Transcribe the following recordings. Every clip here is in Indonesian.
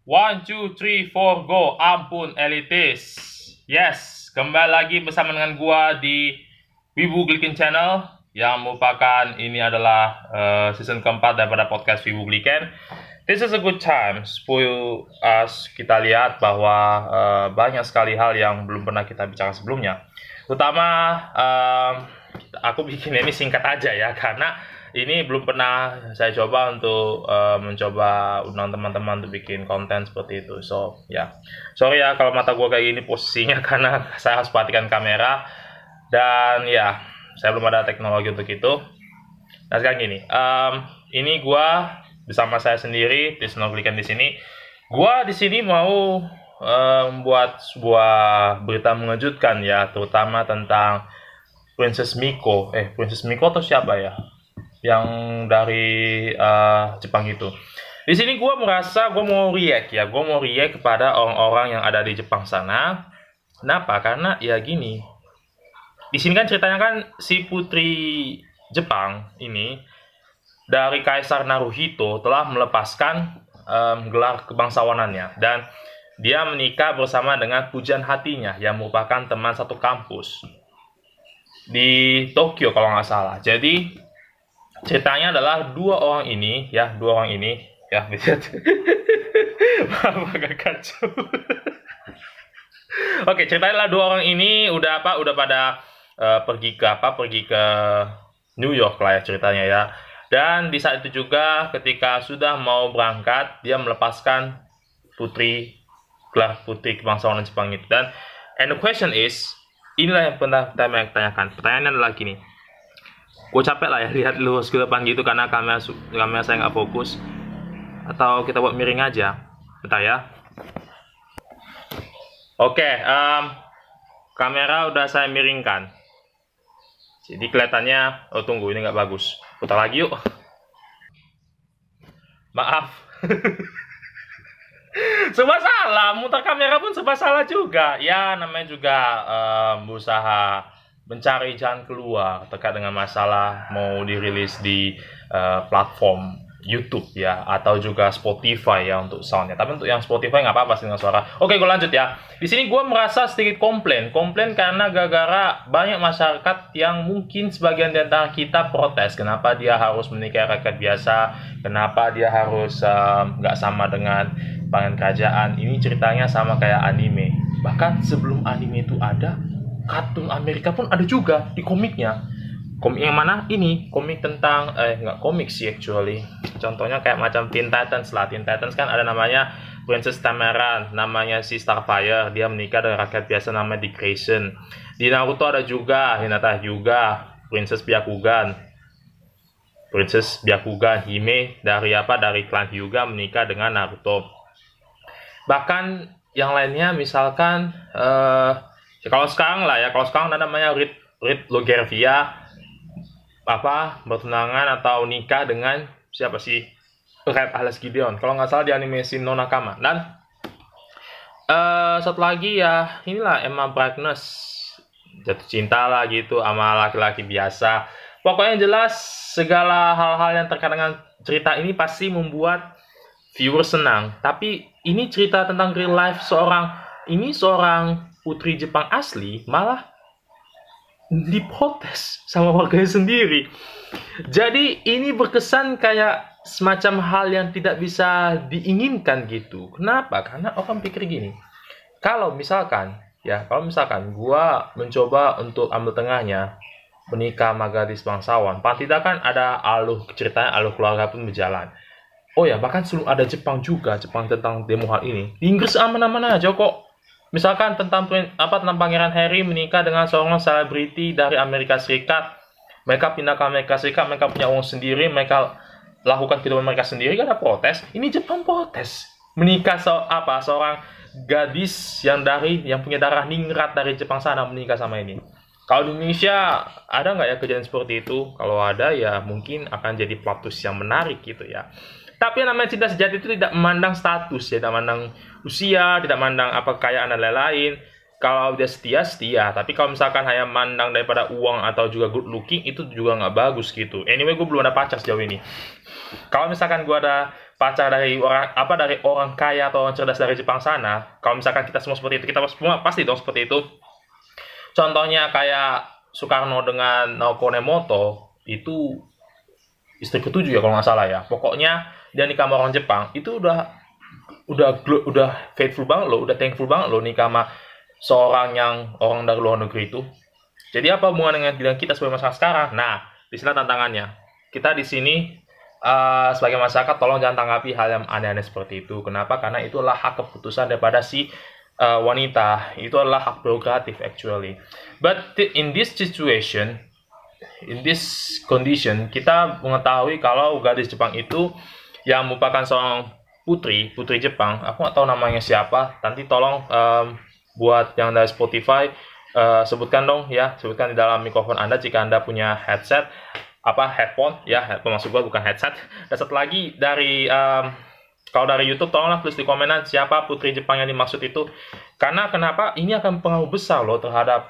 One, two, three, four, go. Ampun, elitis. Yes, kembali lagi bersama dengan gua di Wibu Gliken Channel, yang merupakan ini adalah season keempat daripada podcast Wibu Gliken. This is a good time for us kita lihat bahwa banyak sekali hal yang belum pernah kita bicara sebelumnya. Terutama aku bikin ini singkat aja ya, karena ini belum pernah saya coba untuk mencoba undang teman-teman untuk bikin konten seperti itu. So ya, sorry ya kalau mata gue kayak gini posisinya karena saya harus perhatikan kamera dan ya saya belum ada teknologi untuk itu. Nah sekarang gini, ini gue bersama saya sendiri, Tisno Gliken di sini. Gue di sini mau membuat sebuah berita mengejutkan ya, terutama tentang Princess Miko. Princess Miko atau siapa ya? Yang dari Jepang itu. Di sini gue merasa gue mau react ya, gue mau react kepada orang-orang yang ada di Jepang sana. Kenapa? Karena ya gini, di sini kan ceritanya kan si putri Jepang ini dari Kaisar Naruhito telah melepaskan gelar kebangsawanannya dan dia menikah bersama dengan pujian hatinya yang merupakan teman satu kampus di Tokyo kalau nggak salah. Jadi ceritanya adalah dua orang ini ya agak kacau. Oke, ceritanya adalah dua orang ini udah pada pergi ke New York lah ya ceritanya ya. Dan di saat itu juga ketika sudah mau berangkat, dia melepaskan gelar putri kebangsawanan Jepang itu. And the question is, inilah yang pernah kita tanyakan. Pertanyaannya adalah gini. Gue capek lah ya lihat lurus ke depan gitu karena kamera saya nggak fokus. Atau kita buat miring aja. Bentar ya. Oke, kamera udah saya miringkan. Jadi kelihatannya, oh tunggu ini nggak bagus. Putar lagi yuk. Maaf. Serba salah, muter kamera pun serba salah juga. Ya namanya juga berusaha mencari jalan keluar terkait dengan masalah mau dirilis di platform YouTube ya, atau juga Spotify ya untuk soundnya. Tapi untuk yang Spotify nggak apa-apa sih dengan suara. Oke, gue lanjut ya. Di sini gue merasa sedikit komplain karena gara-gara banyak masyarakat yang mungkin sebagian dari antara kita protes. Kenapa dia harus menikahi rakyat biasa? Kenapa dia harus nggak sama dengan pangeran kerajaan? Ini ceritanya sama kayak anime. Bahkan sebelum anime itu ada, kartun Amerika pun ada juga di komiknya. Komik yang mana? Ini komik tentang nggak komik sih actually. Contohnya kayak macam Teen Titans lah. Teen Titans kan ada namanya Princess Tamara, namanya si Starfire. Dia menikah dengan rakyat biasa namanya Dick Grayson. Di Naruto ada juga Hinata juga Princess Byakugan. Hime dari klan Hyuga menikah dengan Naruto. Bahkan yang lainnya misalkan kalau sekarang ada namanya Reed Logervia bertunangan atau nikah dengan siapa sih? Red Alice Gideon. Kalau nggak salah di animasi No Nakama. Dan satu lagi ya inilah Emma Brightness jatuh cinta lah gitu sama laki-laki biasa. Pokoknya jelas segala hal-hal yang terkait dengan cerita ini pasti membuat viewer senang. Tapi ini cerita tentang real life seorang putri Jepang asli malah diprotes sama warganya sendiri. Jadi ini berkesan kayak semacam hal yang tidak bisa diinginkan gitu. Kenapa? Karena orang pikir gini. Kalau misalkan gua mencoba untuk ambil tengahnya menikah sama gadis bangsawan, paling tidak kan ada ceritanya alur keluarga pun berjalan. Oh ya, bahkan sebelum ada Jepang tentang demo hal ini. Di Inggris aman-aman aja kok. Misalkan tentang Pangeran Harry menikah dengan seorang selebriti dari Amerika Serikat. Mereka pindah ke Amerika Serikat, mereka punya uang sendiri, mereka lakukan kehidupan mereka sendiri, gak ada protes. Ini Jepang protes. Menikah seorang gadis yang punya darah ningrat dari Jepang sana menikah sama ini. Kalau di Indonesia ada nggak ya kejadian seperti itu? Kalau ada ya mungkin akan jadi plot twist yang menarik gitu ya. Tapi yang namanya cinta sejati itu tidak memandang status ya, tidak memandang usia, tidak memandang kekayaan dan lain-lain. Kalau dia setia. Tapi kalau misalkan hanya memandang daripada uang atau juga good looking, itu juga nggak bagus gitu. Anyway, gue belum ada pacar sejauh ini. Kalau misalkan gue ada pacar dari orang kaya atau orang cerdas dari Jepang sana, kalau misalkan kita semua seperti itu, kita semua pasti dong seperti itu. Contohnya kayak Soekarno dengan Naoko Nemoto, itu istri ketujuh ya kalau nggak salah ya. Pokoknya dia nikah sama orang Jepang, itu udah faithful banget loh, udah thankful banget loh nikah sama seorang yang orang dari luar negeri itu. Jadi apa hubungan dengan kita sebagai masyarakat sekarang? Nah, di sini tantangannya. Kita di sini sebagai masyarakat tolong jangan tanggapi hal yang aneh-aneh seperti itu. Kenapa? Karena itulah hak keputusan daripada si wanita. Itu adalah hak prerogatif actually. But in this situation, in this condition, kita mengetahui kalau gadis Jepang itu yang merupakan seorang putri Jepang. Aku nggak tahu namanya siapa. Nanti tolong buat yang dari Spotify, sebutkan dong ya, sebutkan di dalam mikrofon Anda jika Anda punya headphone ya, headphone maksud gua bukan headset. Dan satu lagi dari kalau dari YouTube tolonglah tulis di komenan siapa putri Jepang yang dimaksud itu. Karena kenapa? Ini akan pengaruh besar loh terhadap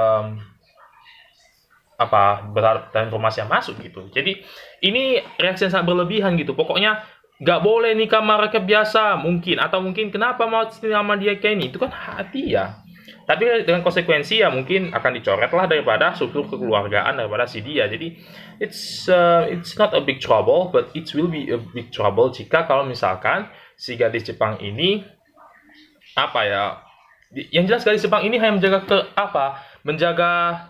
dan informasi yang masuk gitu. Jadi ini reaksi yang sangat berlebihan gitu. Pokoknya nggak boleh nikah sama rakyat biasa mungkin, atau mungkin kenapa mau sama dia kayak ini, itu kan hati ya. Tapi dengan konsekuensi ya mungkin akan dicoret lah daripada struktur kekeluargaan daripada si dia. Jadi it's not a big trouble, but it will be a big trouble jika kalau misalkan si gadis Jepang ini yang jelas gadis Jepang ini hanya menjaga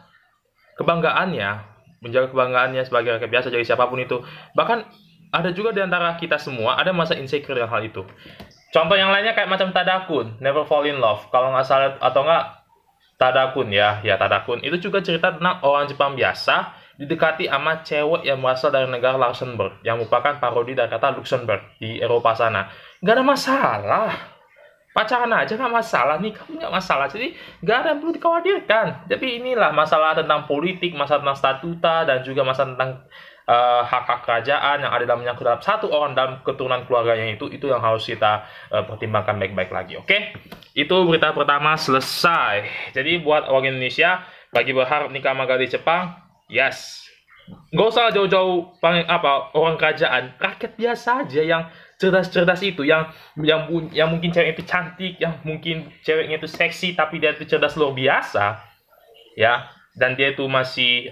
kebanggaannya sebagai rakyat biasa, jadi siapapun itu. Bahkan ada juga di antara kita semua ada masa insecure dengan hal itu. Contoh yang lainnya kayak macam Tadakun, Never Fall in Love. Kalau nggak salah atau nggak Tadakun ya Tadakun. Itu juga cerita tentang orang Jepang biasa didekati sama cewek yang berasal dari negara Luxembourg, yang merupakan parodi dari kata Luxembourg di Eropa sana. Nggak ada masalah. Pacaran aja nggak masalah, nikah nggak masalah. Jadi nggak ada yang perlu dikhawatirkan. Tapi inilah masalah tentang politik, masalah tentang statuta, dan juga masalah tentang hak-hak kerajaan yang ada dalam menyangkut dalam satu orang dalam keturunan keluarganya itu yang harus kita pertimbangkan baik-baik lagi. Oke? Itu berita pertama selesai. Jadi buat orang Indonesia bagi berharap nikah sama gadis Jepang, yes. Nggak usah jauh-jauh orang kerajaan, rakyat biasa aja yang cerdas-cerdas itu, yang mungkin cewek itu cantik, yang mungkin ceweknya itu seksi tapi dia itu cerdas luar biasa. Ya, dan dia itu masih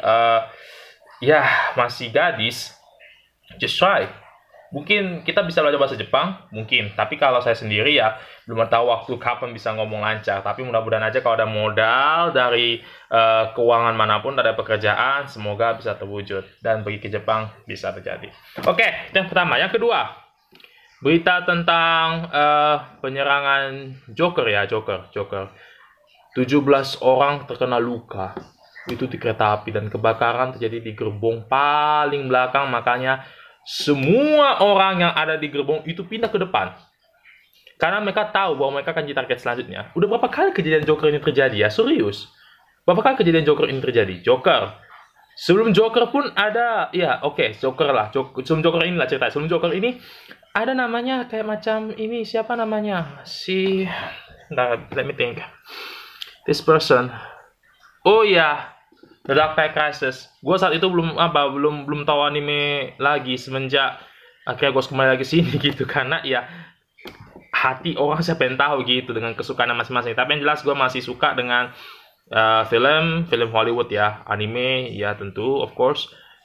masih gadis, just try. Mungkin kita bisa belajar bahasa Jepang, mungkin. Tapi kalau saya sendiri ya, belum tahu waktu kapan bisa ngomong lancar. Tapi mudah-mudahan aja kalau ada modal dari keuangan manapun, ada pekerjaan, semoga bisa terwujud. Dan pergi ke Jepang bisa terjadi. Oke, itu yang pertama. Yang kedua, berita tentang penyerangan Joker ya, Joker. 17 orang terkena luka. Itu di kereta api, dan kebakaran terjadi di gerbong paling belakang. Makanya semua orang yang ada di gerbong itu pindah ke depan karena mereka tahu bahwa mereka akan jadi target selanjutnya. Udah berapa kali kejadian Joker ini terjadi ya? Serius, berapa kali kejadian Joker ini terjadi? Sebelum Joker pun ada sebelum Joker inilah cerita. Sebelum Joker ini ada namanya kayak macam ini, siapa namanya let me think, this person. Oh ya, The Dark Knight Rises. Gue saat itu belum tahu anime lagi semenjak akhirnya gue kembali lagi sini gitu, karena ya hati orang siapa yang tahu gitu dengan kesukaan masing-masing. Tapi yang jelas gue masih suka dengan film Hollywood ya, anime ya tentu of course.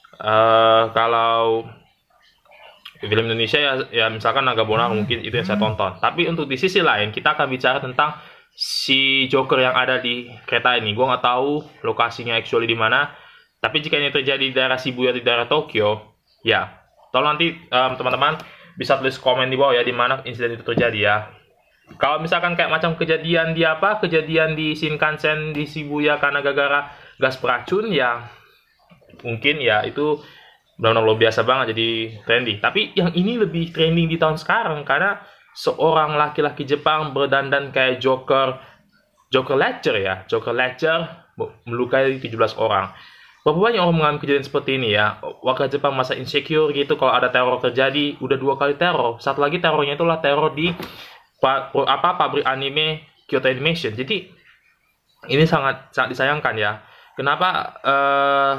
Kalau film Indonesia ya misalkan Naga Bonar mungkin itu yang saya tonton. Tapi untuk di sisi lain kita akan bicara tentang si Joker yang ada di kereta ini. Gue nggak tahu lokasinya actually di mana. Tapi jika ini terjadi di daerah Shibuya, di daerah Tokyo, ya tolong nanti teman-teman bisa tulis komen di bawah ya di mana insiden itu terjadi ya. Kalau misalkan kayak macam kejadian di Shinkansen di Shibuya karena gara-gara gas beracun ya, mungkin ya itu benar-benar luar biasa banget jadi trending. Tapi yang ini lebih trending di tahun sekarang karena seorang laki-laki Jepang berdandan kayak Joker Ledger ya. Joker Ledger melukai 17 orang. Berapa banyak orang mengalami kejadian seperti ini ya. Warga Jepang masa insecure gitu kalau ada teror terjadi. Udah 2 kali teror. Satu lagi terornya itulah teror di pabrik anime Kyoto Animation. Jadi ini sangat disayangkan ya. Kenapa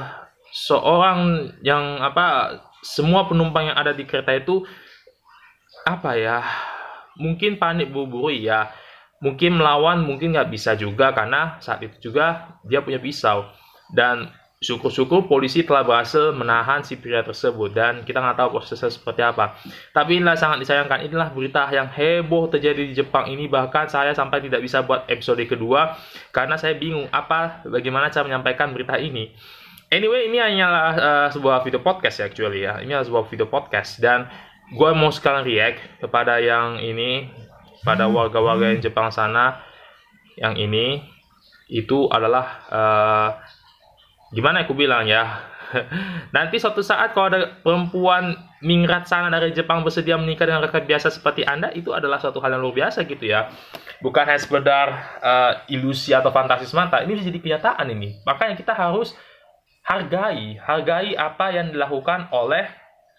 seorang yang semua penumpang yang ada di kereta itu apa ya, mungkin panik buru-buru ya, mungkin melawan mungkin nggak bisa juga karena saat itu juga dia punya pisau, dan syukur-syukur polisi telah berhasil menahan si pria tersebut dan kita nggak tahu prosesnya seperti apa. Tapi inilah sangat disayangkan, inilah berita yang heboh terjadi di Jepang ini, bahkan saya sampai tidak bisa buat episode kedua karena saya bingung bagaimana cara menyampaikan berita ini. Anyway, ini hanyalah sebuah video podcast ya, actually ya. Ini adalah sebuah video podcast dan gue mau sekalian react kepada yang ini, pada warga-warga yang Jepang sana. Yang ini itu adalah gimana aku bilang ya. Nanti suatu saat kalau ada perempuan ningrat sana dari Jepang bersedia menikah dengan rakyat biasa seperti Anda, itu adalah suatu hal yang luar biasa gitu ya. Bukan hanya sekedar ilusi atau fantasi semata, ini jadi kenyataan ini. Makanya kita harus hargai apa yang dilakukan oleh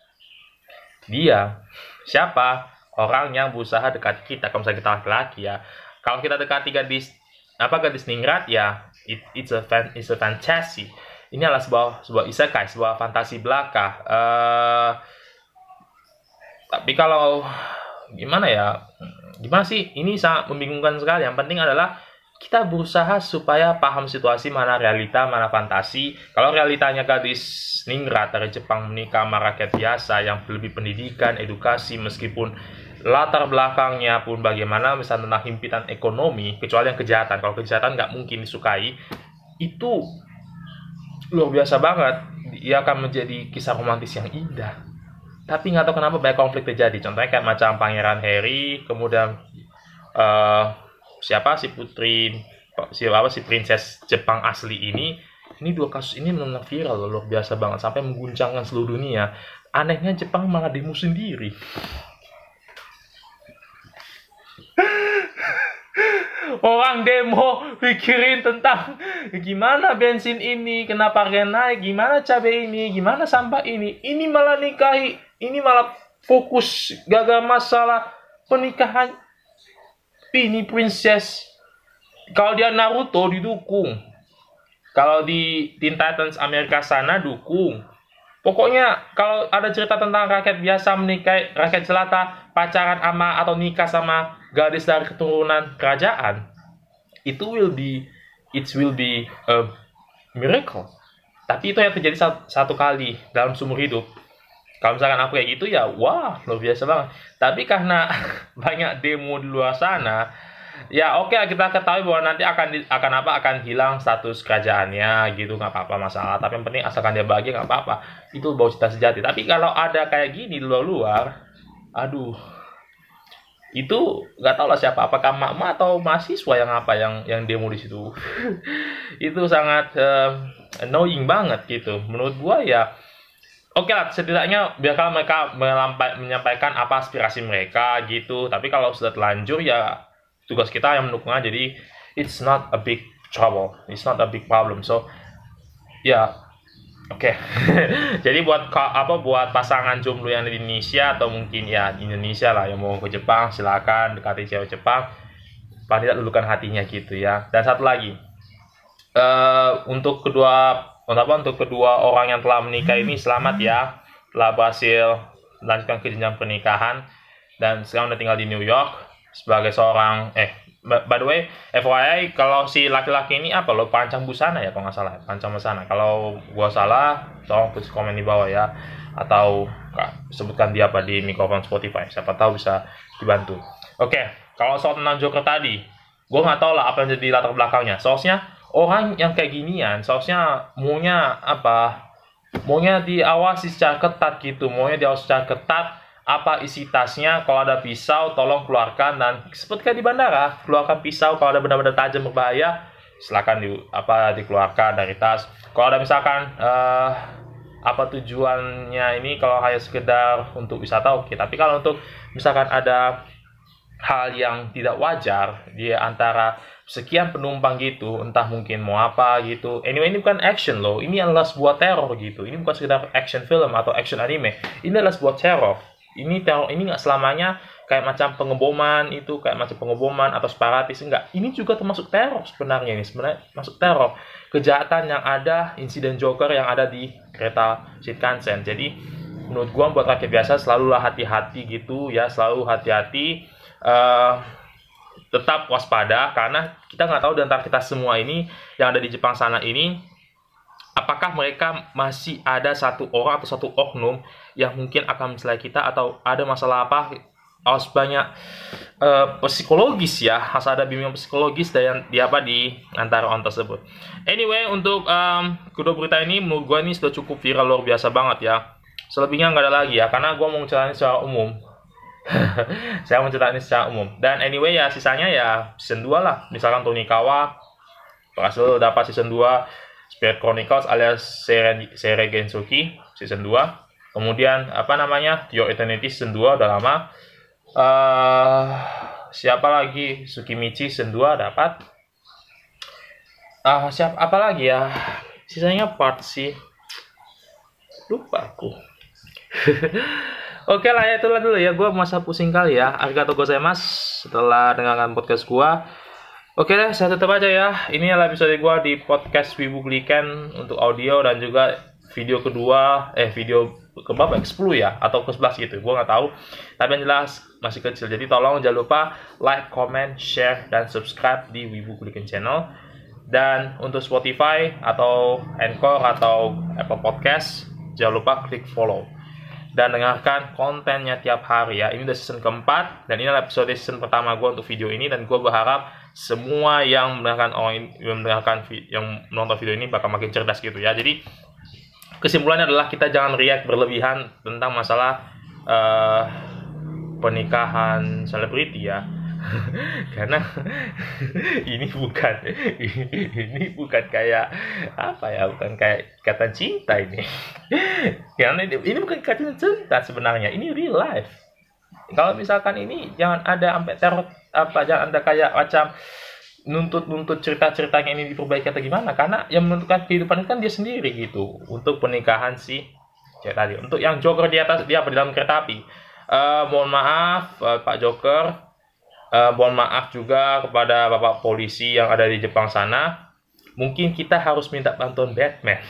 dia. Siapa? Orang yang berusaha dekat kita. Kalau misalnya kita laki-laki ya. Kalau kita dekati gadis ningrat ya, it's a fantasy. Ini adalah sebuah isekai, sebuah fantasi belaka. Tapi kalau gimana sih? Ini sangat membingungkan sekali. Yang penting adalah kita berusaha supaya paham situasi, mana realita, mana fantasi. Kalau realitanya gadis ningrat dari Jepang menikah sama rakyat biasa yang lebih pendidikan, edukasi, meskipun latar belakangnya pun bagaimana, misalnya tentang himpitan ekonomi, kecuali yang kejahatan. Kalau kejahatan nggak mungkin disukai, itu luar biasa banget. Ia akan menjadi kisah romantis yang indah. Tapi nggak tahu kenapa banyak konflik terjadi. Contohnya kayak macam Pangeran Harry, kemudian si princess Jepang asli ini dua kasus ini benar-benar viral, luar biasa banget, sampai mengguncangkan seluruh dunia. Anehnya Jepang malah demo sendiri. Orang demo pikirin tentang gimana bensin ini, kenapa harga naik, gimana cabai ini, gimana sampah ini. Ini malah nikahi, ini malah fokus gagal masalah pernikahan ini princess. Kalau dia Naruto didukung, kalau di Teen Titans Amerika sana dukung. Pokoknya kalau ada cerita tentang rakyat biasa menikahi rakyat jelata, pacaran sama atau nikah sama gadis dari keturunan kerajaan, it will be a miracle. Tapi itu yang terjadi satu kali dalam seumur hidup. Kalau misalkan aku kayak gitu ya, wah, luar biasa banget. Tapi karena banyak demo di luar sana, ya oke, kita ketahui bahwa nanti akan hilang status kerajaannya gitu, nggak apa-apa masalah. Tapi yang penting asalkan dia bahagia nggak apa-apa. Itu bau cita sejati. Tapi kalau ada kayak gini di luar, aduh, itu nggak tahu lah siapa, apakah mak-mak atau mahasiswa yang demo di situ. Itu sangat annoying banget gitu. Menurut gua ya. Oke lah, setidaknya biarkan mereka menyampaikan apa aspirasi mereka gitu. Tapi kalau sudah terlanjur ya tugas kita yang mendukung aja. Jadi it's not a big trouble, it's not a big problem. So ya oke. Jadi buat pasangan jomblo yang di Indonesia atau mungkin ya di Indonesia lah yang mau ke Jepang, silakan dekati cewek Jepang. Paling tidak lulukan hatinya gitu ya. Dan satu lagi, untuk kedua orang yang telah menikah ini, selamat ya, telah berhasil melanjutkan ke jenjang pernikahan dan sekarang udah tinggal di New York sebagai seorang by the way, FYI, kalau si laki-laki ini pancang busana ya, kalau nggak salah, pancang busana. Kalau gua salah, tolong tulis komen di bawah ya, atau sebutkan dia di mikrofon Spotify, siapa tahu bisa dibantu. Oke, kalau soal tentang Joker tadi, gua nggak tahu lah apa yang jadi latar belakangnya. Soalnya orang yang kayak ginian, seharusnya maunya diawasi secara ketat gitu, apa isi tasnya, kalau ada pisau tolong keluarkan, dan seperti di bandara, keluarkan pisau kalau ada benda-benda tajam berbahaya, silakan dikeluarkan dari tas. Kalau ada misalkan tujuannya ini, kalau hanya sekedar untuk wisata oke, tapi kalau untuk misalkan ada hal yang tidak wajar di antara sekian penumpang gitu, entah mungkin mau apa gitu. Anyway, ini bukan action loh, ini adalah sebuah teror gitu. Ini bukan sekedar action film atau action anime. Ini adalah sebuah teror. Teror ini nggak selamanya kayak macam pengeboman atau separatis, enggak. Ini juga termasuk teror sebenarnya. Ini sebenarnya masuk teror. Kejahatan yang ada, insiden Joker yang ada di kereta Shinkansen. Jadi menurut gua buat rakyat biasa selalulah hati-hati gitu ya, selalu hati-hati, tetap waspada, karena kita nggak tahu di antara kita semua ini yang ada di Jepang sana ini, apakah mereka masih ada satu orang atau satu oknum yang mungkin akan mencelakai kita, atau ada masalah apa, harus banyak psikologis ya, harus ada bimbingan psikologis di antara orang tersebut. Anyway, untuk kedua berita ini menurut gue ini sudah cukup viral, luar biasa banget ya. Selebihnya nggak ada lagi ya, karena gue mau menceritakan secara umum. Saya menceritakan ini secara umum. Dan anyway ya, sisanya ya season 2 lah. Misalkan Tonikawa berhasil dapat season 2 Spirit Chronicles alias Seirei Gensuki season 2. Kemudian apa namanya, Your Eternity season 2 udah lama. Siapa lagi, Tsukimichi season 2 dapat. Siapa apa lagi ya, sisanya part sih lupa aku. Oke lah ya, itulah dulu ya, gue masa pusing kali ya. Arigatou gozaimasu setelah dengarkan podcast gue. Oke deh, saya tutup aja ya. Ini adalah episode gue di podcast Wibu Gliken untuk audio, dan juga video kedua, video keberapa, ke-10 ya, atau ke-11 gitu, gue nggak tahu. Tapi yang jelas masih kecil, jadi tolong jangan lupa like, comment, share, dan subscribe di Wibu Gliken channel. Dan untuk Spotify atau Anchor atau Apple Podcast, jangan lupa klik follow dan dengarkan kontennya tiap hari ya. Ini udah season keempat, dan ini adalah episode season pertama gue untuk video ini, dan gue berharap semua yang menonton video ini bakal makin cerdas gitu ya. Jadi kesimpulannya adalah kita jangan react berlebihan tentang masalah pernikahan selebriti ya. Karena ini bukan kayak apa ya, bukan kayak ikatan cinta ini. Karena ini bukan ikatan cinta sebenarnya, ini real life. Kalau misalkan ini jangan ada sampai teror apa, jangan ada kayak macam nuntut cerita-ceritanya ini diperbaiki atau gimana, karena yang menentukan kehidupan kan dia sendiri gitu. Untuk pernikahan sih kayak tadi, untuk yang Joker di atas dia di dalam kereta api, mohon maaf Pak Joker, mohon maaf juga kepada Bapak polisi yang ada di Jepang sana. Mungkin kita harus minta bantuan Batman.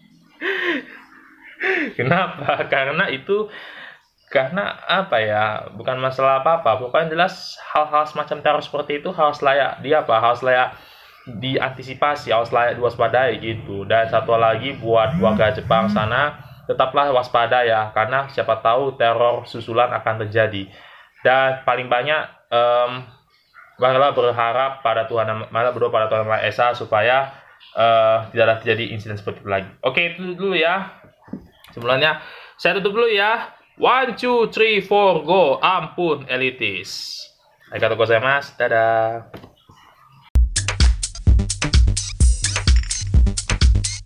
Kenapa? Karena apa ya, bukan masalah apa-apa, pokoknya jelas hal-hal semacam teror seperti itu harus layak diantisipasi, harus layak diwaspadai gitu. Dan satu lagi buat warga Jepang sana, tetaplah waspada ya, karena siapa tahu teror susulan akan terjadi. Dan paling banyak malah berharap pada Tuhan, malah berdoa pada Tuhan Maha Esa supaya tidak terjadi insiden seperti itu lagi. Oke, itu dulu ya. Sebelumnya saya tutup dulu ya. 1, 2, 3, 4, go. Ampun elitis. Arigatou gozaimasu. Dadah.